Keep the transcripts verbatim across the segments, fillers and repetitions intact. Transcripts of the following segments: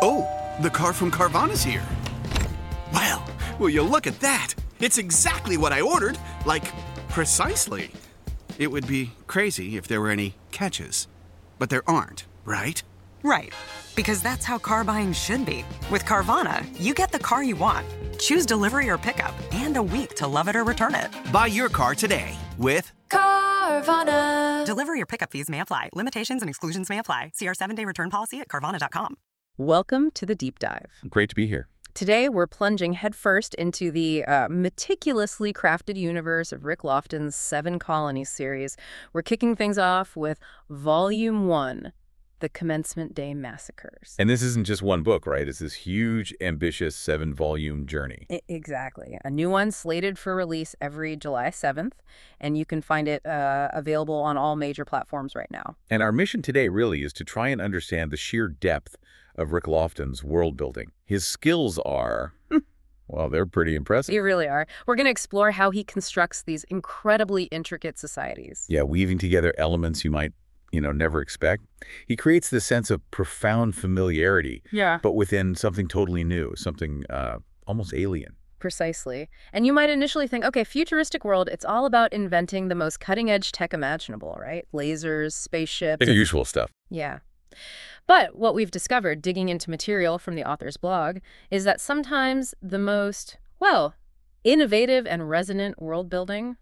Oh, the car from Carvana's here. Well, will you look at that? It's exactly what I ordered. Like, precisely. It would be crazy if there were any catches. But there aren't, right? Right. Because that's how car buying should be. With Carvana, you get the car you want. Choose delivery or pickup, and a week to love it or return it. Buy your car today with Carvana. Delivery or pickup fees may apply. Limitations and exclusions may apply. See our seven-day return policy at Carvana dot com. Welcome to the Deep Dive. Great to be here. Today, we're plunging headfirst into the uh, meticulously crafted universe of Rick Lofton's Seven Colonies series. We're kicking things off with Volume one, The Commencement Day Massacres. And this isn't just one book, right? It's this huge, ambitious seven-volume journey. I exactly. A new one slated for release every July seventh, and you can find it uh, available on all major platforms right now. And our mission today really is to try and understand the sheer depth of Rick Lofton's world building. His skills are, well, they're pretty impressive. They really are. We're going to explore how he constructs these incredibly intricate societies. Yeah, weaving together elements you might, you know, never expect. He creates this sense of profound familiarity, yeah, but within something totally new, something uh, almost alien. Precisely. And you might initially think, okay, futuristic world, it's all about inventing the most cutting-edge tech imaginable, right? Lasers, spaceships. The usual stuff. Yeah. But what we've discovered, digging into material from the author's blog, is that sometimes the most, well, innovative and resonant world building,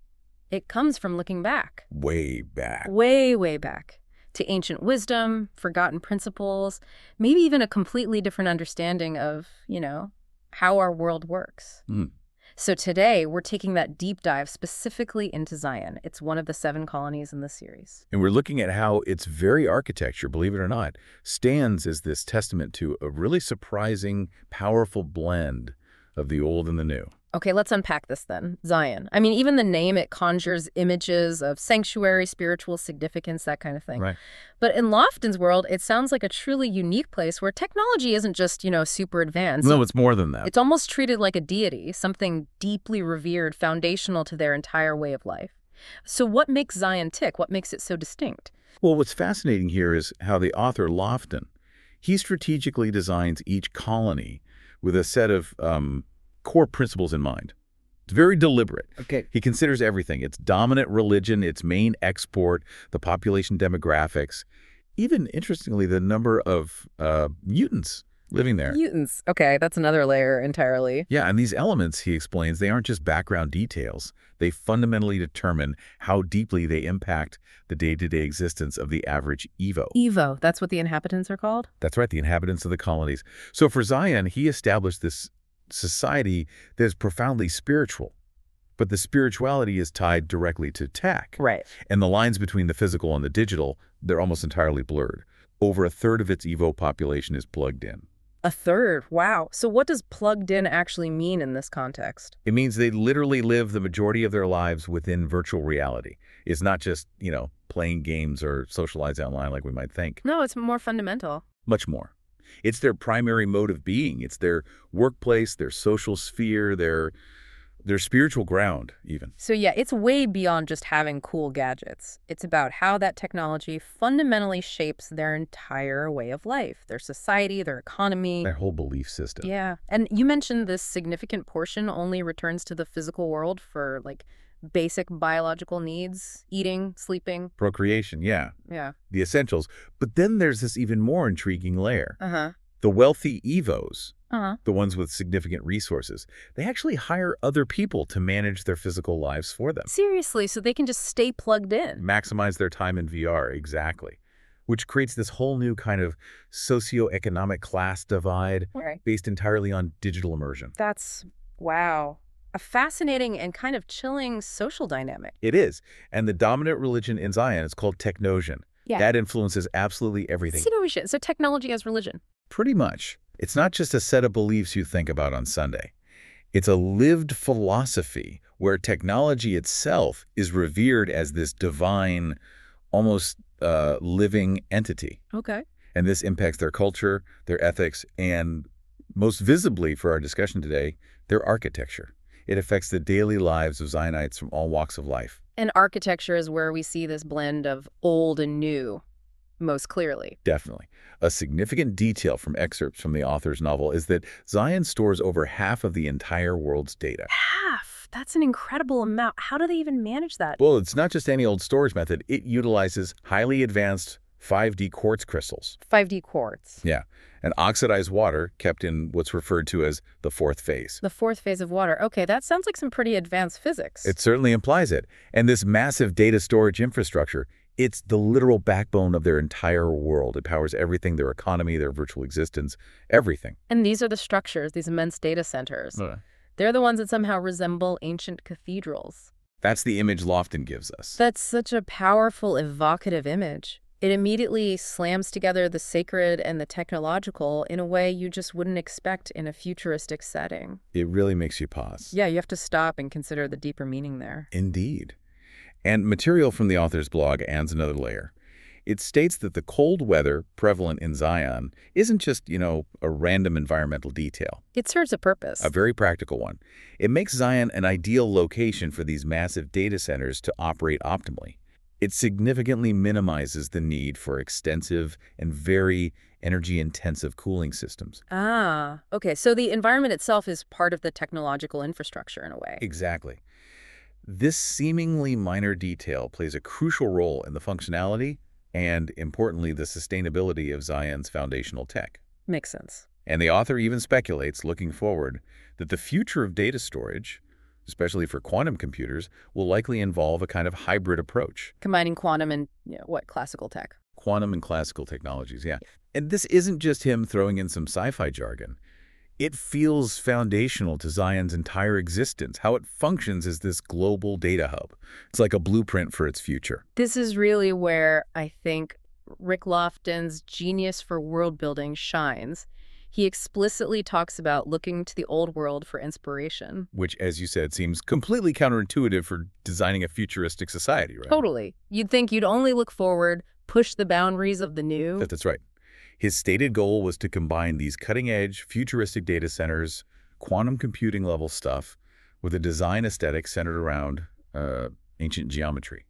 it comes from looking back. Way back. Way, way back. To ancient wisdom, forgotten principles, maybe even a completely different understanding of, you know, how our world works. Mm. So today, we're taking that deep dive specifically into Zion. It's one of the seven colonies in the series. And we're looking at how its very architecture, believe it or not, stands as this testament to a really surprising, powerful blend of the old and the new. Okay, let's unpack this then. Zion. I mean, even the name, it conjures images of sanctuary, spiritual significance, that kind of thing. Right. But in Lofton's world, it sounds like a truly unique place where technology isn't just, you know, super advanced. No, it's more than that. It's almost treated like a deity, something deeply revered, foundational to their entire way of life. So what makes Zion tick? What makes it so distinct? Well, what's fascinating here is how the author Lofton, he strategically designs each colony with a set of um, core principles in mind. It's very deliberate. Okay. He considers everything. Its dominant religion, its main export, the population demographics, even, interestingly, the number of uh, mutants living there. Mutants. Okay, that's another layer entirely. Yeah, and these elements, he explains, they aren't just background details. They fundamentally determine how deeply they impact the day-to-day existence of the average Evo. Evo, that's what the inhabitants are called? That's right, the inhabitants of the colonies. So for Zion, he established this society that is profoundly spiritual, but the spirituality is tied directly to tech. Right. And the lines between the physical and the digital, they're almost entirely blurred. Over a third of its Evo population is plugged in. A third? Wow. So what does plugged in actually mean in this context? It means they literally live the majority of their lives within virtual reality. It's not just, you know, playing games or socialize online like we might think. No, it's more fundamental. Much more. It's their primary mode of being. It's their workplace, their social sphere, their their spiritual ground, even. So yeah, it's way beyond just having cool gadgets. It's about how that technology fundamentally shapes their entire way of life, their society, their economy. Their whole belief system. Yeah. And you mentioned this significant portion only returns to the physical world for, like, basic biological needs, eating, sleeping. Procreation, yeah. Yeah. The essentials. But then there's this even more intriguing layer. Uh-huh. The wealthy Evos, uh-huh. the ones with significant resources, they actually hire other people to manage their physical lives for them. Seriously, so they can just stay plugged in. Maximize their time in V R, exactly. Which creates this whole new kind of socioeconomic class divide Right. based entirely on digital immersion. That's, wow. A fascinating and kind of chilling social dynamic. It is. And the dominant religion in Zion is called technosion. Yeah. That influences absolutely everything. Innovation. So technology as religion. Pretty much. It's not just a set of beliefs you think about on Sunday. It's a lived philosophy where technology itself is revered as this divine, almost uh, living entity. Okay. And this impacts their culture, their ethics, and most visibly for our discussion today, their architecture. It affects the daily lives of Zionites from all walks of life. And architecture is where we see this blend of old and new. most clearly. Definitely. A significant detail from excerpts from the author's novel is that Zion stores over half of the entire world's data. Half? That's an incredible amount. How do they even manage that? Well, it's not just any old storage method. It utilizes highly advanced five D quartz crystals. five D quartz. Yeah, and oxidized water kept in what's referred to as the fourth phase. The fourth phase of water. Okay, that sounds like some pretty advanced physics. It certainly implies it. And this massive data storage infrastructure, it's the literal backbone of their entire world. It powers everything, their economy, their virtual existence, everything. And these are the structures, these immense data centers. Uh. They're the ones that somehow resemble ancient cathedrals. That's the image Lofton gives us. That's such a powerful, evocative image. It immediately slams together the sacred and the technological in a way you just wouldn't expect in a futuristic setting. It really makes you pause. Yeah, you have to stop and consider the deeper meaning there. Indeed. And material from the author's blog adds another layer. It states that the cold weather prevalent in Zion isn't just, you know, a random environmental detail. It serves a purpose. A very practical one. It makes Zion an ideal location for these massive data centers to operate optimally. It significantly minimizes the need for extensive and very energy-intensive cooling systems. Ah, okay. So the environment itself is part of the technological infrastructure in a way. Exactly. This seemingly minor detail plays a crucial role in the functionality and, importantly, the sustainability of Zion's foundational tech. Makes sense. And the author even speculates, looking forward, that the future of data storage, especially for quantum computers, will likely involve a kind of hybrid approach. Combining quantum and, you know, what, classical tech? Quantum and classical technologies, yeah. And this isn't just him throwing in some sci-fi jargon. It feels foundational to Zion's entire existence, how it functions as this global data hub. It's like a blueprint for its future. This is really where I think Rick Lofton's genius for world building shines. He explicitly talks about looking to the old world for inspiration. Which, as you said, seems completely counterintuitive for designing a futuristic society, right? Totally. You'd think you'd only look forward, push the boundaries of the new. That, that's right. His stated goal was to combine these cutting-edge, futuristic data centers, quantum computing-level stuff, with a design aesthetic centered around uh, ancient geometry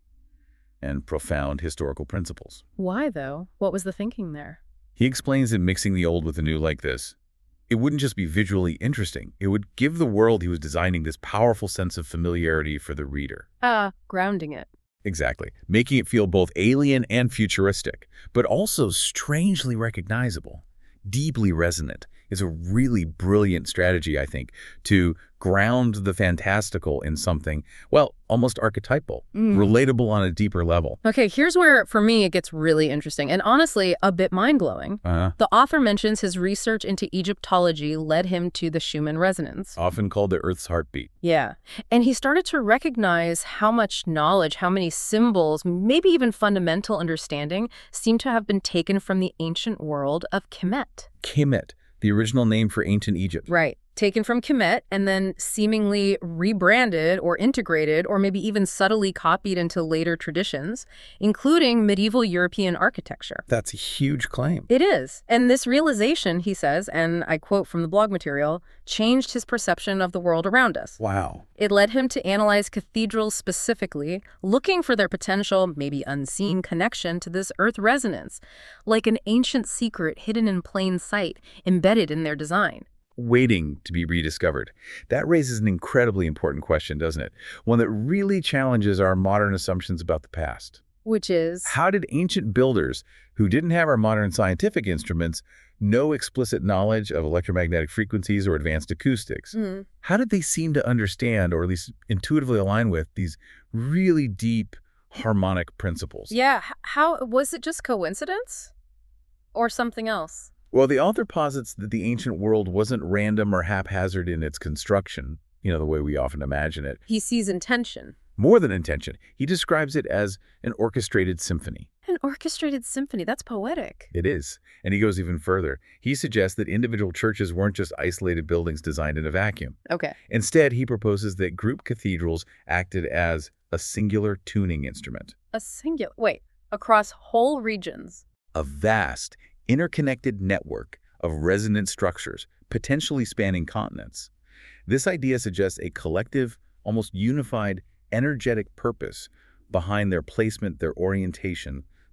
and profound historical principles. Why, though? What was the thinking there? He explains that mixing the old with the new like this, it wouldn't just be visually interesting. It would give the world he was designing this powerful sense of familiarity for the reader. Ah, uh, grounding it. Exactly. Making it feel both alien and futuristic, but also strangely recognizable, deeply resonant. Is a really brilliant strategy, I think, to ground the fantastical in something, well, almost archetypal, mm. relatable on a deeper level. Okay, here's where, for me, it gets really interesting and honestly a bit mind-blowing. Uh-huh. The author mentions his research into Egyptology led him to the Schumann resonance. Often called the Earth's heartbeat. Yeah, and he started to recognize how much knowledge, how many symbols, maybe even fundamental understanding seem to have been taken from the ancient world of Kemet. Kemet. The original name for ancient Egypt. Right. Taken from Kemet and then seemingly rebranded or integrated or maybe even subtly copied into later traditions, including medieval European architecture. That's a huge claim. It is. And this realization, he says, and I quote from the blog material, changed his perception of the world around us. Wow. It led him to analyze cathedrals specifically, looking for their potential, maybe unseen connection to this earth resonance, like an ancient secret hidden in plain sight, embedded in their design. Waiting to be rediscovered. That raises an incredibly important question, doesn't it? One that really challenges our modern assumptions about the past. Which is? How did ancient builders, who didn't have our modern scientific instruments, no explicit knowledge of electromagnetic frequencies or advanced acoustics, mm. how did they seem to understand, or at least intuitively align with, these really deep harmonic principles? Yeah. How was it just coincidence? Or something else? Well, the author posits that the ancient world wasn't random or haphazard in its construction, you know, the way we often imagine it. He sees intention. More than intention. He describes it as an orchestrated symphony. An orchestrated symphony. That's poetic. It is. And he goes even further. He suggests that individual churches weren't just isolated buildings designed in a vacuum. Okay. Instead, he proposes that group cathedrals acted as a singular tuning instrument. A singular? Wait, across whole regions? A vast, interconnected network of resonant structures, potentially spanning continents. This idea suggests a collective, almost unified, energetic purpose behind their placement, their orientation,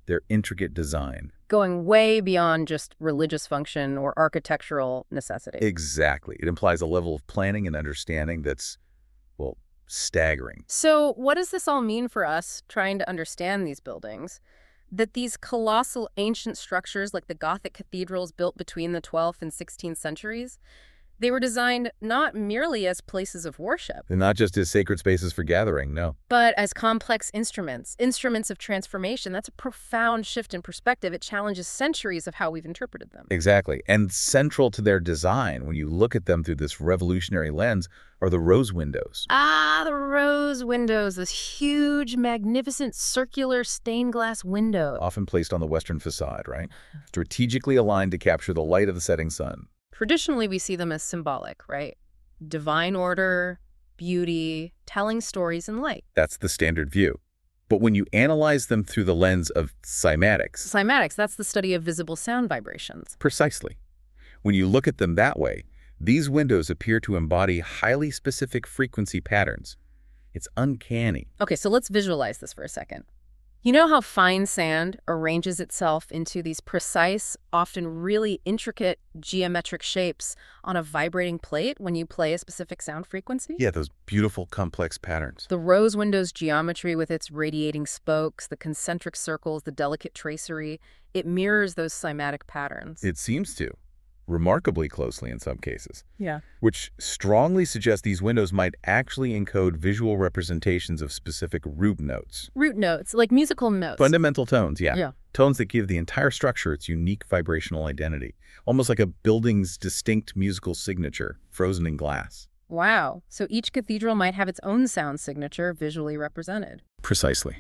their intricate design. Going way beyond just religious function or architectural necessity. Exactly. It implies a level of planning and understanding that's, well, staggering. So what does this all mean for us trying to understand these buildings? That these colossal ancient structures like the Gothic cathedrals built between the twelfth and sixteenth centuries, they were designed not merely as places of worship. And not just as sacred spaces for gathering, no. But as complex instruments, instruments of transformation. That's a profound shift in perspective. It challenges centuries of how we've interpreted them. Exactly. And central to their design, when you look at them through this revolutionary lens, are the rose windows. Ah, the rose windows, this huge, magnificent, circular stained glass window. Often placed on the western facade, right? Strategically aligned to capture the light of the setting sun. Traditionally, we see them as symbolic, right? Divine order, beauty, telling stories in light. That's the standard view. But when you analyze them through the lens of cymatics... Cymatics, that's the study of visible sound vibrations. Precisely. When you look at them that way, these windows appear to embody highly specific frequency patterns. It's uncanny. Okay, so let's visualize this for a second. You know how fine sand arranges itself into these precise, often really intricate geometric shapes on a vibrating plate when you play a specific sound frequency? Yeah, those beautiful, complex patterns. The rose window's geometry with its radiating spokes, the concentric circles, the delicate tracery, it mirrors those cymatic patterns. It seems to. Remarkably closely in some cases. Yeah. Which strongly suggests these windows might actually encode visual representations of specific root notes. Root notes, like musical notes. Fundamental tones, yeah. Yeah. Tones that give the entire structure its unique vibrational identity. Almost like a building's distinct musical signature, frozen in glass. Wow. So each cathedral might have its own sound signature visually represented. Precisely.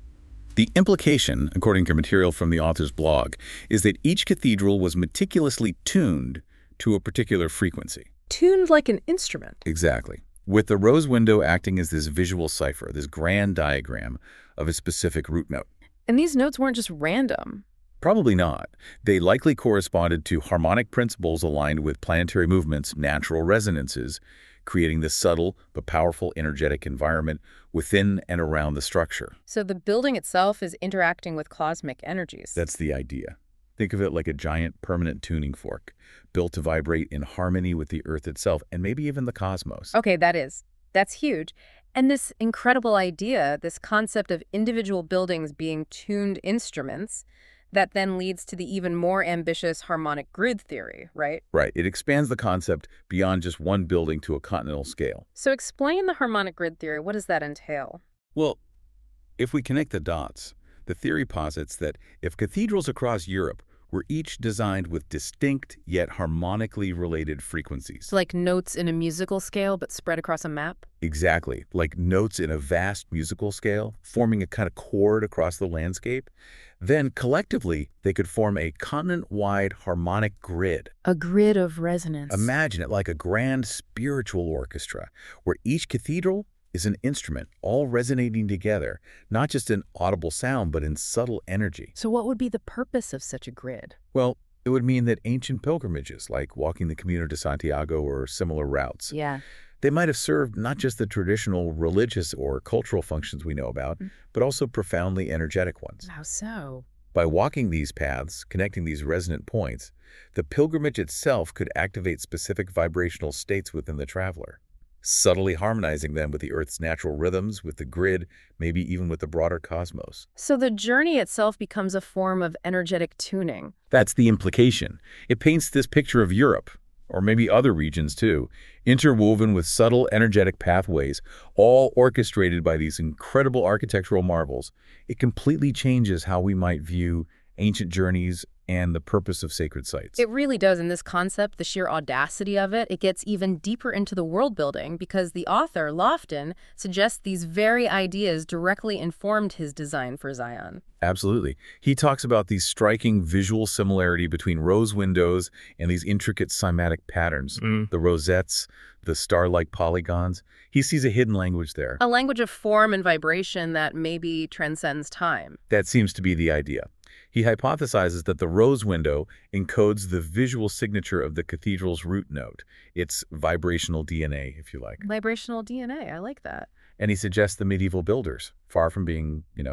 The implication, according to material from the author's blog, is that each cathedral was meticulously tuned to a particular frequency. Tuned like an instrument. Exactly. With the rose window acting as this visual cipher, this grand diagram of a specific root note. And these notes weren't just random. Probably not. They likely corresponded to harmonic principles aligned with planetary movements, natural resonances, creating this subtle but powerful energetic environment within and around the structure. So the building itself is interacting with cosmic energies. That's the idea. Think of it like a giant permanent tuning fork, built to vibrate in harmony with the Earth itself and maybe even the cosmos. Okay, that is. That's huge. And this incredible idea, this concept of individual buildings being tuned instruments, that then leads to the even more ambitious harmonic grid theory, right? Right. It expands the concept beyond just one building to a continental scale. So explain the harmonic grid theory. What does that entail? Well, if we connect the dots, the theory posits that if cathedrals across Europe were each designed with distinct yet harmonically related frequencies. So like notes in a musical scale but spread across a map? Exactly. Like notes in a vast musical scale, forming a kind of chord across the landscape. Then, collectively, they could form a continent-wide harmonic grid. A grid of resonance. Imagine it like a grand spiritual orchestra, where each cathedral is an instrument, all resonating together, not just in audible sound, but in subtle energy. So what would be the purpose of such a grid? Well, it would mean that ancient pilgrimages, like walking the Camino de Santiago or similar routes, Yeah. they might have served not just the traditional religious or cultural functions we know about, Mm. but also profoundly energetic ones. How so? By walking these paths, connecting these resonant points, the pilgrimage itself could activate specific vibrational states within the traveler, subtly harmonizing them with the Earth's natural rhythms, with the grid, maybe even with the broader cosmos. So the journey itself becomes a form of energetic tuning. That's the implication. It paints this picture of Europe, or maybe other regions too, interwoven with subtle energetic pathways, all orchestrated by these incredible architectural marvels. It completely changes how we might view ancient journeys and the purpose of sacred sites. It really does. In this concept, the sheer audacity of it, it gets even deeper into the world building because the author, Lofton, suggests these very ideas directly informed his design for Zion. Absolutely. He talks about the striking visual similarity between rose windows and these intricate cymatic patterns, Mm. the rosettes, the star-like polygons. He sees a hidden language there. A language of form and vibration that maybe transcends time. That seems to be the idea. He hypothesizes that the rose window encodes the visual signature of the cathedral's root note, its vibrational D N A, if you like. Vibrational D N A, I like that. And he suggests the medieval builders, far from being, you know,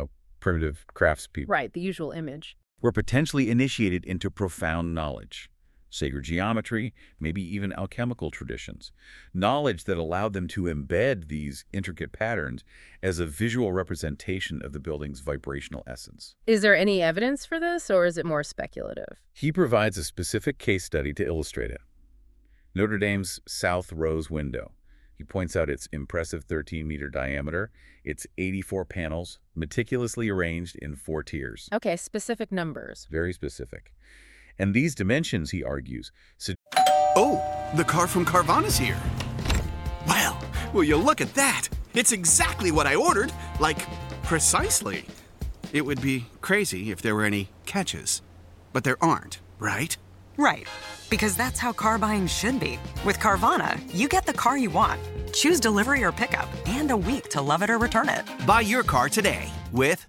primitive craftspeople. Right, the usual image. Were potentially initiated into profound knowledge, sacred geometry, maybe even alchemical traditions, knowledge that allowed them to embed these intricate patterns as a visual representation of the building's vibrational essence. Is there any evidence for this, or is it more speculative? He provides a specific case study to illustrate it. Notre Dame's South Rose window. He points out its impressive thirteen meter diameter, its eighty-four panels, meticulously arranged in four tiers. Okay, specific numbers. Very specific. And these dimensions, he argues, su- Oh, the car from Carvana's here. Well, will you look at that? It's exactly what I ordered, like, precisely. It would be crazy if there were any catches. But there aren't, right? Right. Because that's how car buying should be. With Carvana, you get the car you want. Choose delivery or pickup, and a week to love it or return it. Buy your car today with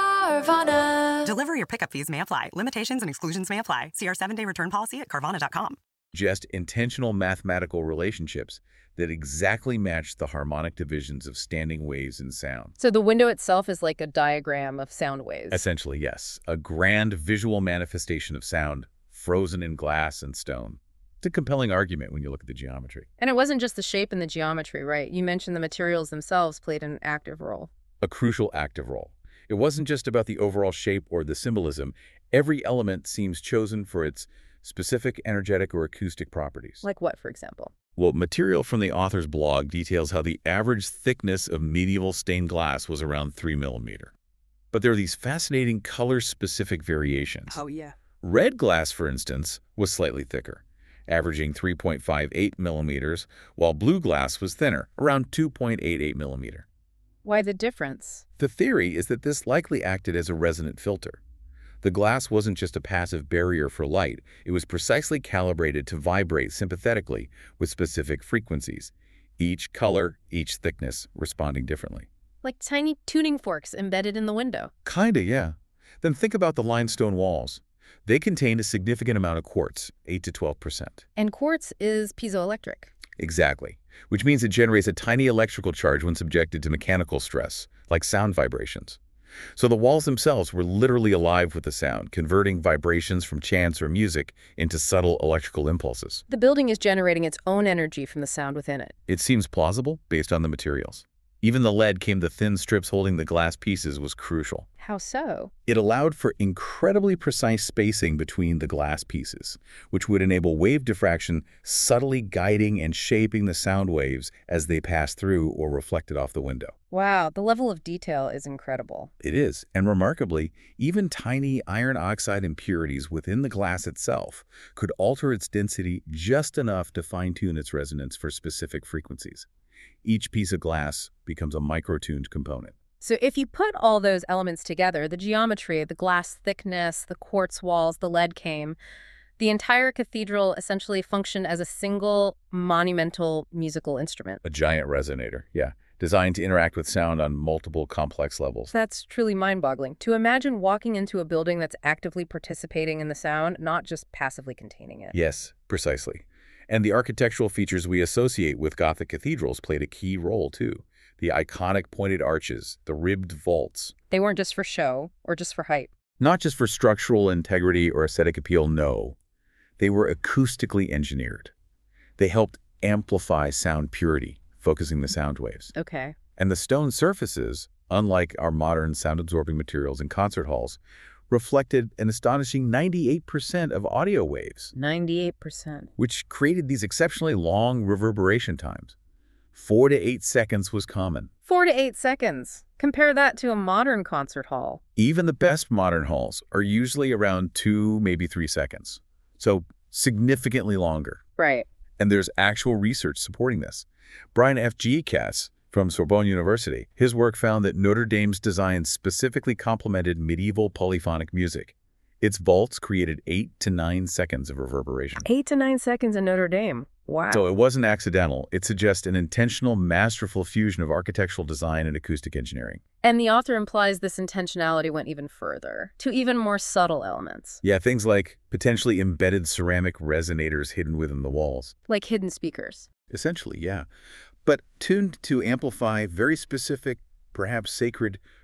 Carvana. Delivery or pickup fees may apply. Limitations and exclusions may apply. See our seven-day return policy at Carvana dot com. just intentional mathematical relationships that exactly match the harmonic divisions of standing waves in sound. So the window itself is like a diagram of sound waves. Essentially, yes. A grand visual manifestation of sound, frozen in glass and stone. It's a compelling argument when you look at the geometry. And it wasn't just the shape and the geometry, right? You mentioned the materials themselves played an active role. A crucial active role. It wasn't just about the overall shape or the symbolism. Every element seems chosen for its specific energetic or acoustic properties. Like what, for example? Well, material from the author's blog details how the average thickness of medieval stained glass was around three millimeter. But there are these fascinating color-specific variations. Oh, yeah. Red glass, for instance, was slightly thicker, averaging three point five eight millimeters, while blue glass was thinner, around two point eight eight millimeter. Why the difference? The theory is that this likely acted as a resonant filter. The glass wasn't just a passive barrier for light, it was precisely calibrated to vibrate sympathetically with specific frequencies, each color, each thickness responding differently. Like tiny tuning forks embedded in the window. Kinda, yeah. Then think about the limestone walls. They contain a significant amount of quartz, eight to twelve percent. And quartz is piezoelectric. Exactly, which means it generates a tiny electrical charge when subjected to mechanical stress, like sound vibrations. So the walls themselves were literally alive with the sound, converting vibrations from chants or music into subtle electrical impulses. The building is generating its own energy from the sound within it. It seems plausible based on the materials. Even the lead came the thin strips holding the glass pieces was crucial. How so? It allowed for incredibly precise spacing between the glass pieces, which would enable wave diffraction, subtly guiding and shaping the sound waves as they passed through or reflected off the window. Wow, the level of detail is incredible. It is, and remarkably, even tiny iron oxide impurities within the glass itself could alter its density just enough to fine-tune its resonance for specific frequencies. Each piece of glass becomes a micro-tuned component. So if you put all those elements together, the geometry, the glass thickness, the quartz walls, the lead came, the entire cathedral essentially functioned as a single monumental musical instrument. A giant resonator, yeah, designed to interact with sound on multiple complex levels. That's truly mind-boggling. To imagine walking into a building that's actively participating in the sound, not just passively containing it. Yes, precisely. And the architectural features we associate with Gothic cathedrals played a key role, too. The iconic pointed arches, the ribbed vaults. They weren't just for show or just for height. Not just for structural integrity or aesthetic appeal, no. They were acoustically engineered. They helped amplify sound purity, focusing the sound waves. Okay. And the stone surfaces, unlike our modern sound-absorbing materials in concert halls, reflected an astonishing ninety-eight percent of audio waves. ninety-eight percent. Which created these exceptionally long reverberation times. Four to eight seconds was common. Four to eight seconds. Compare that to a modern concert hall. Even the best modern halls are usually around two, maybe three seconds. So significantly longer. Right. And there's actual research supporting this. Brian F. Giacas from Sorbonne University, his work found that Notre Dame's design specifically complemented medieval polyphonic music. Its vaults created eight to nine seconds of reverberation. Eight to nine seconds in Notre Dame. Wow. So it wasn't accidental. It suggests an intentional, masterful fusion of architectural design and acoustic engineering. And the author implies this intentionality went even further, to even more subtle elements. Yeah, things like potentially embedded ceramic resonators hidden within the walls. Like hidden speakers. Essentially, yeah. But tuned to amplify very specific, perhaps sacred,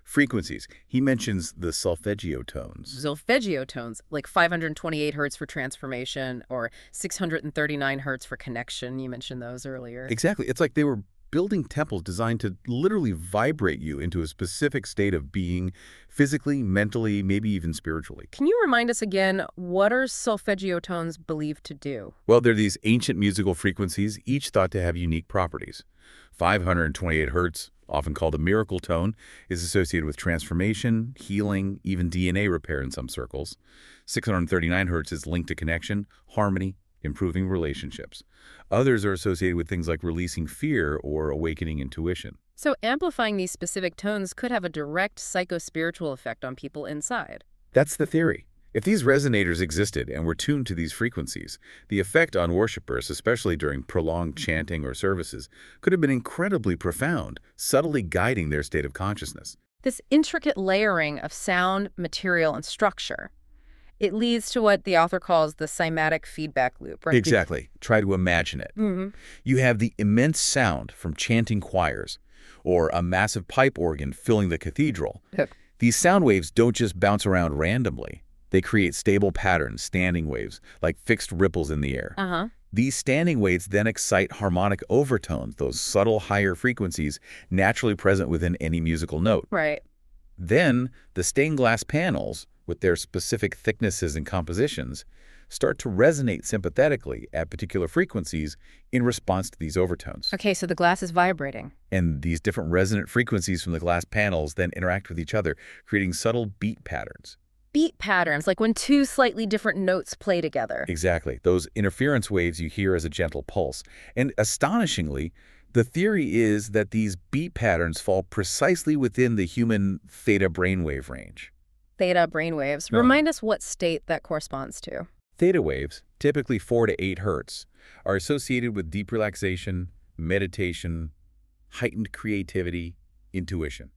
Frequencies. He mentions the solfeggio tones. Solfeggio tones, like five hundred twenty-eight hertz for transformation or six hundred thirty-nine hertz for connection. You mentioned those earlier. Exactly. It's like they were building temples designed to literally vibrate you into a specific state of being, physically, mentally, maybe even spiritually. Can you remind us again, what are solfeggio tones believed to do? Well, they're these ancient musical frequencies, each thought to have unique properties. five hundred twenty-eight hertz, often called a miracle tone, is associated with transformation, healing, even D N A repair in some circles. six hundred thirty-nine hertz is linked to connection, harmony, improving relationships. Others are associated with things like releasing fear or awakening intuition. So amplifying these specific tones could have a direct psycho-spiritual effect on people inside. That's the theory. If these resonators existed and were tuned to these frequencies, the effect on worshipers, especially during prolonged chanting or services, could have been incredibly profound, subtly guiding their state of consciousness. This intricate layering of sound, material, and structure, it leads to what the author calls the cymatic feedback loop, right? Exactly. Try to imagine it. Mm-hmm. You have the immense sound from chanting choirs, or a massive pipe organ filling the cathedral. Yep. These sound waves don't just bounce around randomly. They create stable patterns, standing waves, like fixed ripples in the air. Uh-huh. These standing waves then excite harmonic overtones, those subtle higher frequencies naturally present within any musical note. Right. Then, the stained glass panels, with their specific thicknesses and compositions, start to resonate sympathetically at particular frequencies in response to these overtones. Okay, so the glass is vibrating. And these different resonant frequencies from the glass panels then interact with each other, creating subtle beat patterns. Beat patterns, like when two slightly different notes play together. Exactly. Those interference waves you hear as a gentle pulse. And astonishingly, the theory is that these beat patterns fall precisely within the human theta brainwave range. Theta brainwaves. No. Remind us what state that corresponds to. Theta waves, typically four to eight hertz, are associated with deep relaxation, meditation, heightened creativity, intuition.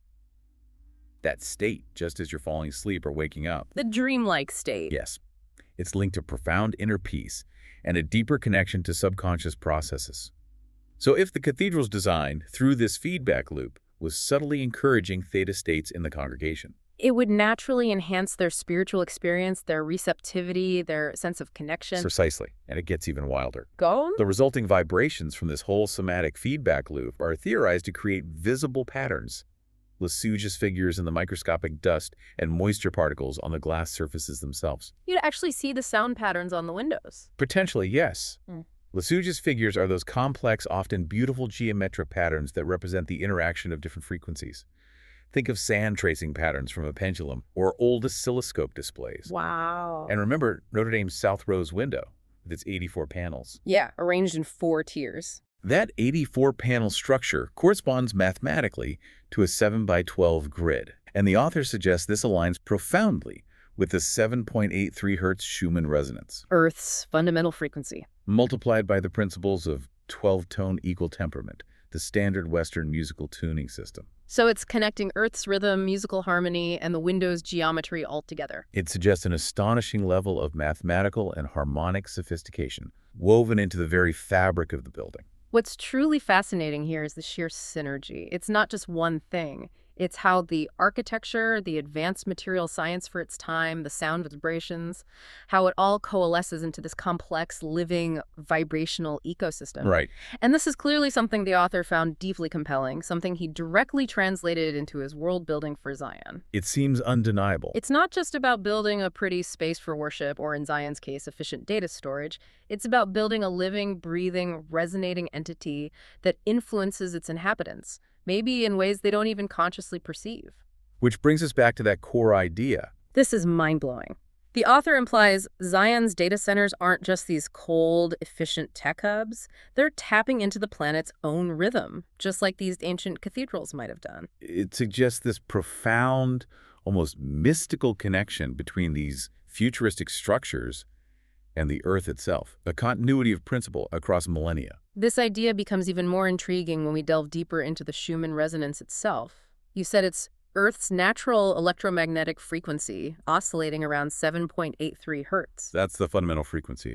That state, just as you're falling asleep or waking up. The dreamlike state. Yes. It's linked to profound inner peace and a deeper connection to subconscious processes. So if the cathedral's design, through this feedback loop, was subtly encouraging theta states in the congregation, It would naturally enhance their spiritual experience, their receptivity, their sense of connection. precisely, and it gets even wilder. Go on. The resulting vibrations from this whole somatic feedback loop are theorized to create visible patterns, Lasuge's figures in the microscopic dust and moisture particles on the glass surfaces themselves. You'd actually see the sound patterns on the windows. Potentially, yes. Mm. Lasuge's figures are those complex, often beautiful geometric patterns that represent the interaction of different frequencies. Think of sand tracing patterns from a pendulum or old oscilloscope displays. Wow. And remember Notre Dame's South Rose window with its eighty-four panels. Yeah, arranged in four tiers. That eighty-four panel structure corresponds mathematically to a seven by twelve grid, and the author suggests this aligns profoundly with the seven point eight three hertz Schumann resonance, Earth's fundamental frequency. multiplied by the principles of twelve-tone equal temperament, the standard Western musical tuning system. So it's connecting Earth's rhythm, musical harmony, and the window's geometry all together. It suggests an astonishing level of mathematical and harmonic sophistication woven into the very fabric of the building. What's truly fascinating here is the sheer synergy. It's not just one thing. It's how the architecture, the advanced material science for its time, the sound vibrations, how it all coalesces into this complex, living, vibrational ecosystem. Right. And this is clearly something the author found deeply compelling, something he directly translated into his world building for Zion. It seems undeniable. It's not just about building a pretty space for worship, or in Zion's case, efficient data storage. It's about building a living, breathing, resonating entity that influences its inhabitants, maybe in ways they don't even consciously perceive. Which brings us back to that core idea. This is mind-blowing. The author implies Zion's data centers aren't just these cold, efficient tech hubs. They're tapping into the planet's own rhythm, just like these ancient cathedrals might have done. It suggests this profound, almost mystical connection between these futuristic structures and the Earth itself, a continuity of principle across millennia. This idea becomes even more intriguing when we delve deeper into the Schumann resonance itself. You said it's Earth's natural electromagnetic frequency, oscillating around seven point eight three hertz. That's the fundamental frequency, yeah.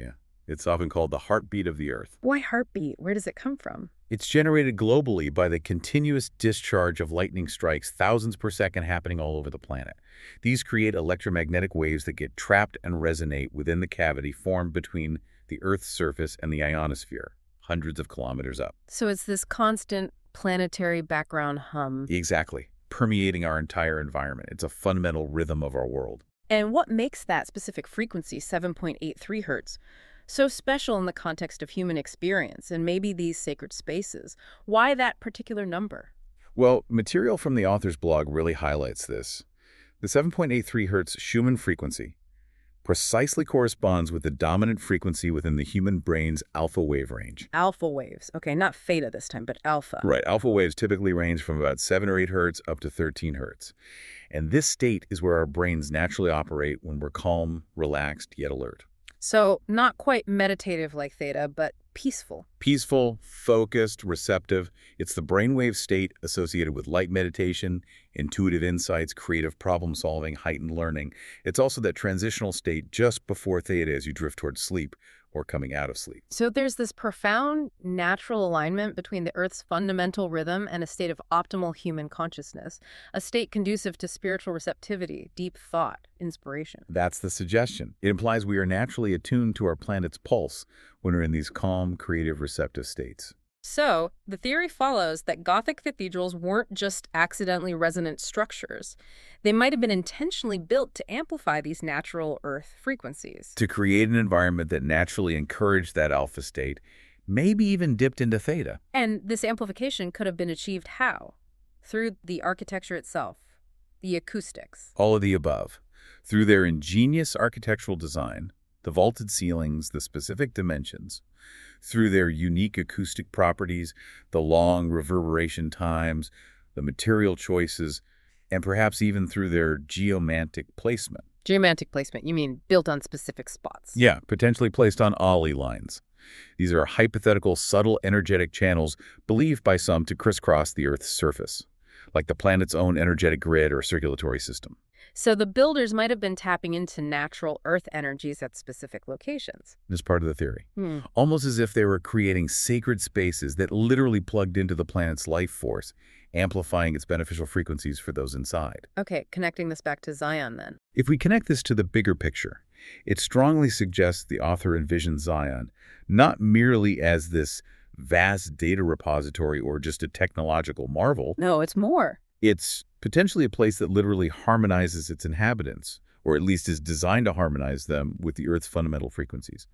It's often called the heartbeat of the Earth. Why heartbeat? Where does it come from? It's generated globally by the continuous discharge of lightning strikes, thousands per second happening all over the planet. These create electromagnetic waves that get trapped and resonate within the cavity formed between the Earth's surface and the ionosphere, hundreds of kilometers up. So it's this constant planetary background hum. Exactly, permeating our entire environment. It's a fundamental rhythm of our world. And what makes that specific frequency, seven point eight three hertz, so special in the context of human experience and maybe these sacred spaces? Why that particular number? Well, material from the author's blog really highlights this. The seven point eight three hertz Schumann frequency precisely corresponds with the dominant frequency within the human brain's alpha wave range. Alpha waves. Okay, not theta this time, but alpha. Right. Alpha waves typically range from about seven or eight hertz up to thirteen hertz. And this state is where our brains naturally operate when we're calm, relaxed, yet alert. So not quite meditative like theta, but peaceful. Peaceful, focused, receptive. It's the brainwave state associated with light meditation, intuitive insights, creative problem-solving, heightened learning. It's also that transitional state just before theta as you drift towards sleep or coming out of sleep. So there's this profound natural alignment between the Earth's fundamental rhythm and a state of optimal human consciousness, a state conducive to spiritual receptivity, deep thought, inspiration. That's the suggestion. It implies we are naturally attuned to our planet's pulse when we're in these calm, creative, receptive states. So, the theory follows that Gothic cathedrals weren't just accidentally resonant structures. They might have been intentionally built to amplify these natural Earth frequencies. To create an environment that naturally encouraged that alpha state, maybe even dipped into theta. And this amplification could have been achieved how? Through the architecture itself, the acoustics. All of the above. Through their ingenious architectural design, the vaulted ceilings, the specific dimensions, through their unique acoustic properties, the long reverberation times, the material choices, and perhaps even through their geomantic placement. Geomantic placement, you mean built on specific spots? Yeah, potentially placed on ollie lines. These are hypothetical, subtle, energetic channels believed by some to crisscross the Earth's surface, like the planet's own energetic grid or circulatory system. So the builders might have been tapping into natural Earth energies at specific locations. This is part of the theory. Hmm. Almost as if they were creating sacred spaces that literally plugged into the planet's life force, amplifying its beneficial frequencies for those inside. Okay, connecting this back to Zion then. If we connect this to the bigger picture, it strongly suggests the author envisioned Zion not merely as this vast data repository or just a technological marvel. No, it's more. It's potentially a place that literally harmonizes its inhabitants, or at least is designed to harmonize them with the Earth's fundamental frequencies,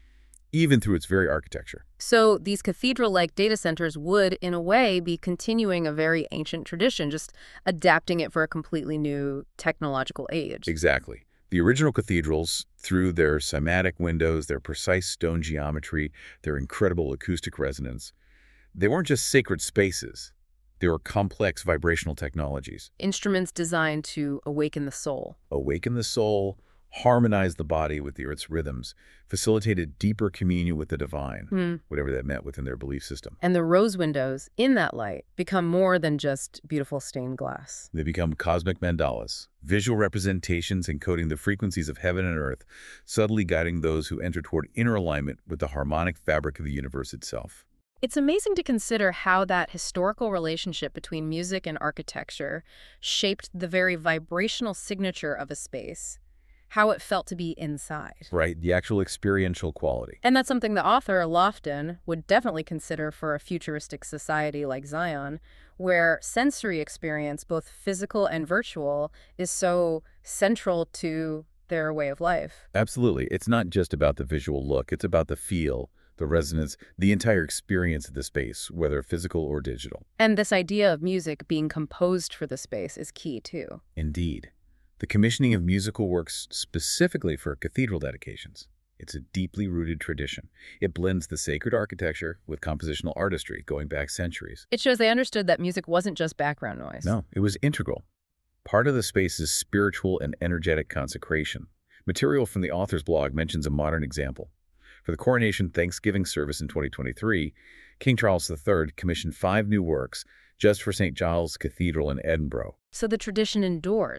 even through its very architecture. So these cathedral-like data centers would, in a way, be continuing a very ancient tradition, just adapting it for a completely new technological age. Exactly. The original cathedrals, through their cymatic windows, their precise stone geometry, their incredible acoustic resonance, they weren't just sacred spaces. They were complex vibrational technologies. Instruments designed to awaken the soul. Awaken the soul, harmonize the body with the Earth's rhythms, facilitated deeper communion with the divine, Hmm. whatever that meant within their belief system. And the rose windows, in that light, become more than just beautiful stained glass. They become cosmic mandalas, visual representations encoding the frequencies of heaven and earth, subtly guiding those who enter toward inner alignment with the harmonic fabric of the universe itself. It's amazing to consider how that historical relationship between music and architecture shaped the very vibrational signature of a space, how it felt to be inside. Right, the actual experiential quality. And that's something the author, Lofton, would definitely consider for a futuristic society like Zion, where sensory experience, both physical and virtual, is so central to their way of life. Absolutely. It's not just about the visual look. It's about the feel, the resonance, the entire experience of the space, whether physical or digital. And this idea of music being composed for the space is key, too. Indeed. The commissioning of musical works specifically for cathedral dedications. It's a deeply rooted tradition. It blends the sacred architecture with compositional artistry going back centuries. It shows they understood that music wasn't just background noise. No, it was integral. Part of the space's spiritual and energetic consecration. Material from the author's blog mentions a modern example. For the coronation Thanksgiving service in twenty twenty-three, King Charles the Third commissioned five new works just for Saint Giles Cathedral in Edinburgh. So the tradition endures.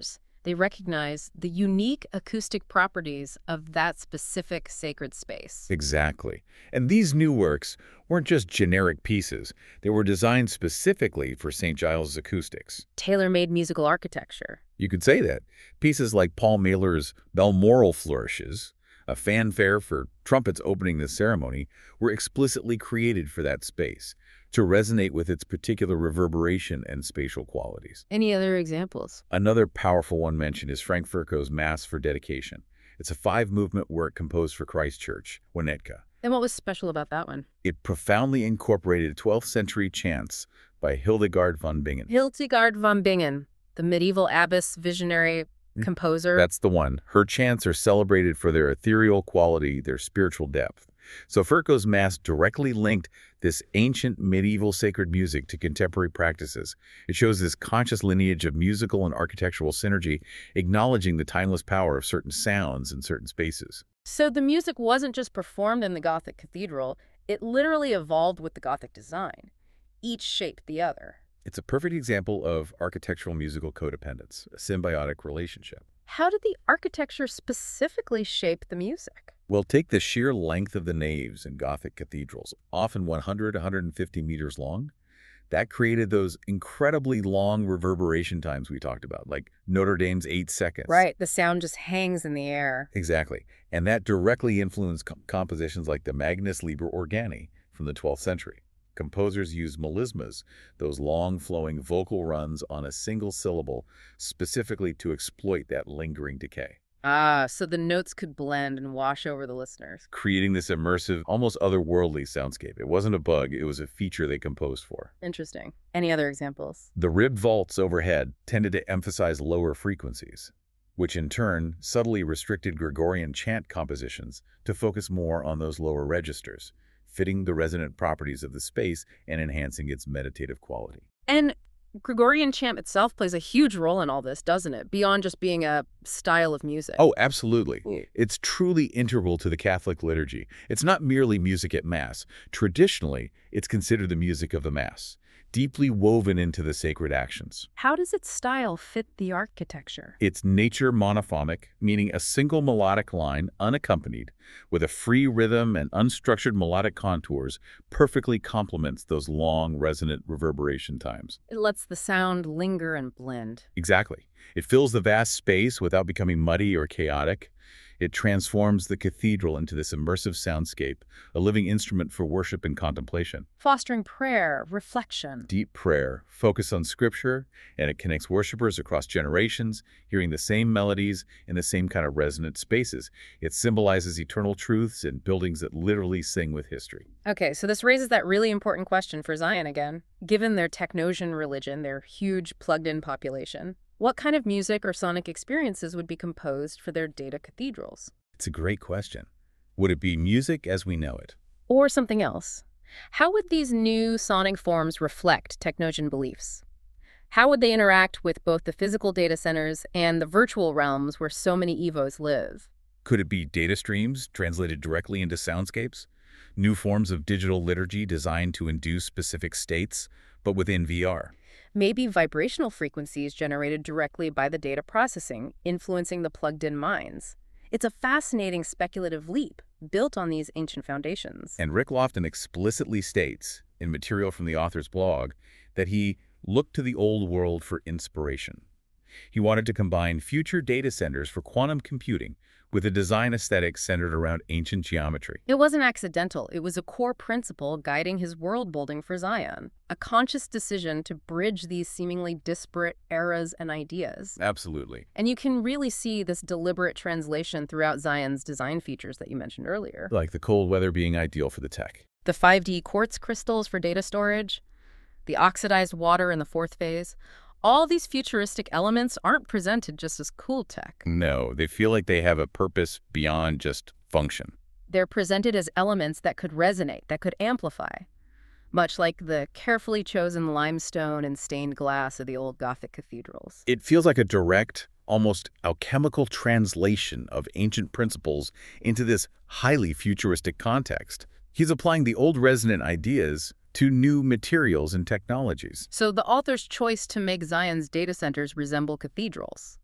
They recognize the unique acoustic properties of that specific sacred space. Exactly. And these new works weren't just generic pieces. They were designed specifically for Saint Giles' acoustics. Tailor-made musical architecture. You could say that. Pieces like Paul Mailer's Balmoral Flourishes, a fanfare for trumpets opening the ceremony, were explicitly created for that space, to resonate with its particular reverberation and spatial qualities. Any other examples? Another powerful one mentioned is Frank Furco's Mass for Dedication. It's a five-movement work composed for Christ Church, Winnetka. And what was special about that one? It profoundly incorporated twelfth century chants by Hildegard von Bingen. Hildegard von Bingen, the medieval abbess visionary composer. That's the one. Her chants are celebrated for their ethereal quality, their spiritual depth. So Furco's Mass directly linked this ancient medieval sacred music to contemporary practices. It shows this conscious lineage of musical and architectural synergy, acknowledging the timeless power of certain sounds in certain spaces. So the music wasn't just performed in the Gothic cathedral, it literally evolved with the Gothic design. Each shaped the other. It's a perfect example of architectural musical codependence, a symbiotic relationship. How did the architecture specifically shape the music? Well, take the sheer length of the naves in Gothic cathedrals, often one hundred, one hundred fifty meters long. That created those incredibly long reverberation times we talked about, like Notre Dame's eight seconds. Right, the sound just hangs in the air. Exactly. And that directly influenced com compositions like the Magnus Liber Organi from the twelfth century. Composers used melismas, those long flowing vocal runs on a single syllable, specifically to exploit that lingering decay. Ah, so the notes could blend and wash over the listeners. Creating this immersive, almost otherworldly soundscape. It wasn't a bug, it was a feature they composed for. Interesting. Any other examples? The ribbed vaults overhead tended to emphasize lower frequencies, which in turn subtly restricted Gregorian chant compositions to focus more on those lower registers, fitting the resonant properties of the space and enhancing its meditative quality. And Gregorian chant itself plays a huge role in all this, doesn't it? Beyond just being a style of music. Oh, absolutely. Mm. It's truly integral to the Catholic liturgy. It's not merely music at Mass. Traditionally, it's considered the music of the Mass, deeply woven into the sacred actions. How does its style fit the architecture? It's nature monophonic, meaning a single melodic line unaccompanied, with a free rhythm and unstructured melodic contours, perfectly complements those long, resonant reverberation times. It lets the sound linger and blend. Exactly. It fills the vast space without becoming muddy or chaotic. It transforms the cathedral into this immersive soundscape, a living instrument for worship and contemplation. Fostering prayer, reflection. Deep prayer, focus on scripture, and it connects worshipers across generations, hearing the same melodies in the same kind of resonant spaces. It symbolizes eternal truths in buildings that literally sing with history. Okay, so this raises that really important question for Zion again. Given their Technosian religion, their huge plugged-in population, what kind of music or sonic experiences would be composed for their data cathedrals? It's a great question. Would it be music as we know it? Or something else? How would these new sonic forms reflect Technosian beliefs? How would they interact with both the physical data centers and the virtual realms where so many Evos live? Could it be data streams translated directly into soundscapes? New forms of digital liturgy designed to induce specific states, but within V R? Maybe vibrational frequencies generated directly by the data processing, influencing the plugged-in minds. It's a fascinating speculative leap built on these ancient foundations. And Rick Lofton explicitly states, in material from the author's blog, that he looked to the old world for inspiration. He wanted to combine future data centers for quantum computing with a design aesthetic centered around ancient geometry. It wasn't accidental. It was a core principle guiding his world building for Zion, a conscious decision to bridge these seemingly disparate eras and ideas. Absolutely. And you can really see this deliberate translation throughout Zion's design features that you mentioned earlier. Like the cold weather being ideal for the tech. The five D quartz crystals for data storage, the oxidized water in the fourth phase. All these futuristic elements aren't presented just as cool tech. No, they feel like they have a purpose beyond just function. They're presented as elements that could resonate, that could amplify, much like the carefully chosen limestone and stained glass of the old Gothic cathedrals. It feels like a direct, almost alchemical translation of ancient principles into this highly futuristic context. He's applying the old resonant ideas to new materials and technologies. So the author's choice to make Zion's data centers resemble cathedrals,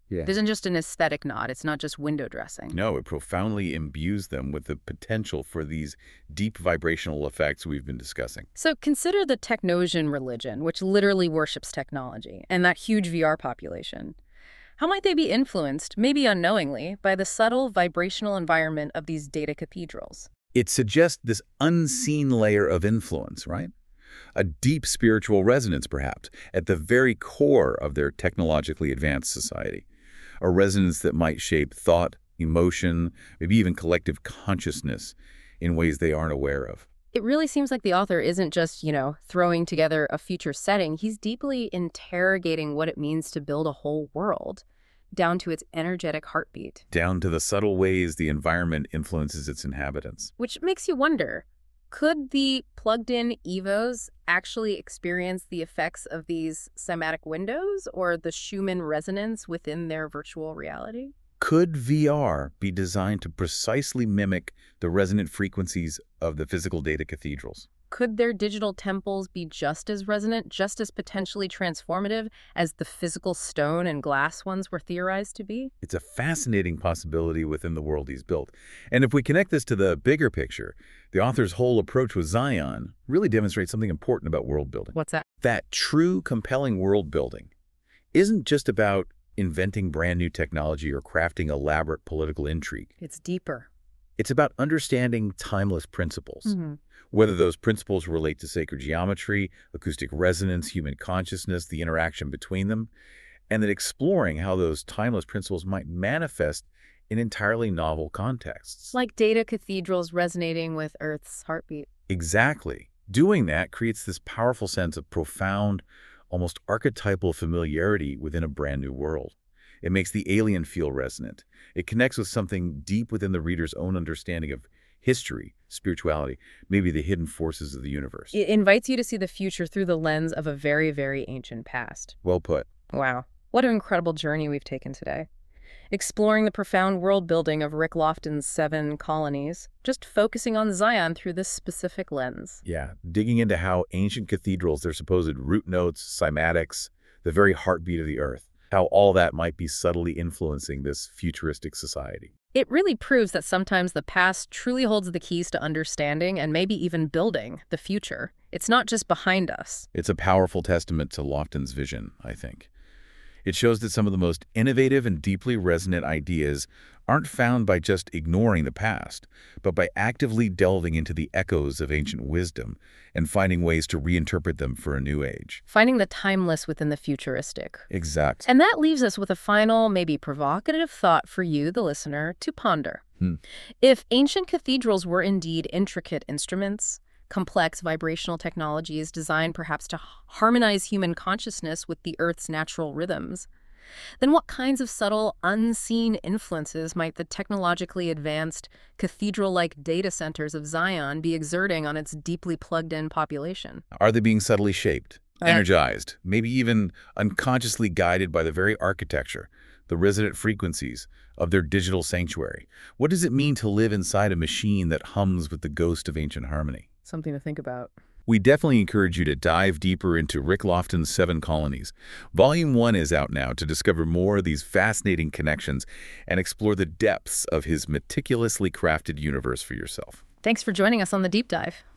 Yeah. It isn't just an aesthetic nod. It's not just window dressing. No, it profoundly imbues them with the potential for these deep vibrational effects we've been discussing. So consider the Technosian religion, which literally worships technology, and that huge V R population. How might they be influenced, maybe unknowingly, by the subtle vibrational environment of these data cathedrals? It suggests this unseen layer of influence, right? A deep spiritual resonance, perhaps, at the very core of their technologically advanced society. A resonance that might shape thought, emotion, maybe even collective consciousness in ways they aren't aware of. It really seems like the author isn't just, you know, throwing together a future setting. He's deeply interrogating what it means to build a whole world, down to its energetic heartbeat. Down to the subtle ways the environment influences its inhabitants. Which makes you wonder, could the plugged-in Evos actually experience the effects of these cymatic windows or the Schumann resonance within their virtual reality? Could V R be designed to precisely mimic the resonant frequencies of the physical data cathedrals? Could their digital temples be just as resonant, just as potentially transformative as the physical stone and glass ones were theorized to be? It's a fascinating possibility within the world he's built. And if we connect this to the bigger picture, the author's whole approach with Zion really demonstrates something important about world building. What's that? That true, compelling world building isn't just about inventing brand new technology or crafting elaborate political intrigue. It's deeper. It's about understanding timeless principles. Mm-hmm. Whether those principles relate to sacred geometry, acoustic resonance, human consciousness, the interaction between them, and then exploring how those timeless principles might manifest in entirely novel contexts. Like data cathedrals resonating with Earth's heartbeat. Exactly. Doing that creates this powerful sense of profound, almost archetypal familiarity within a brand new world. It makes the alien feel resonant. It connects with something deep within the reader's own understanding of history, spirituality, maybe the hidden forces of the universe. It invites you to see the future through the lens of a very, very ancient past. Well put. Wow. What an incredible journey we've taken today. Exploring the profound world building of Rick Lofton's Seven Colonies, just focusing on Zion through this specific lens. Yeah, digging into how ancient cathedrals, their supposed root notes, cymatics, the very heartbeat of the earth, how all that might be subtly influencing this futuristic society. It really proves that sometimes the past truly holds the keys to understanding and maybe even building the future. It's not just behind us. It's a powerful testament to Lofton's vision, I think. It shows that some of the most innovative and deeply resonant ideas aren't found by just ignoring the past, but by actively delving into the echoes of ancient wisdom and finding ways to reinterpret them for a new age. Finding the timeless within the futuristic. Exact. And that leaves us with a final, maybe provocative thought for you, the listener, to ponder. Hmm. If ancient cathedrals were indeed intricate instruments, complex vibrational technologies designed perhaps to harmonize human consciousness with the Earth's natural rhythms, then what kinds of subtle, unseen influences might the technologically advanced, cathedral-like data centers of Zion be exerting on its deeply plugged-in population? Are they being subtly shaped, Uh, energized, maybe even unconsciously guided by the very architecture, the resonant frequencies of their digital sanctuary? What does it mean to live inside a machine that hums with the ghost of ancient harmony? Something to think about. We definitely encourage you to dive deeper into Rick Lofton's Seven Colonies. Volume one is out now to discover more of these fascinating connections and explore the depths of his meticulously crafted universe for yourself. Thanks for joining us on The Deep Dive.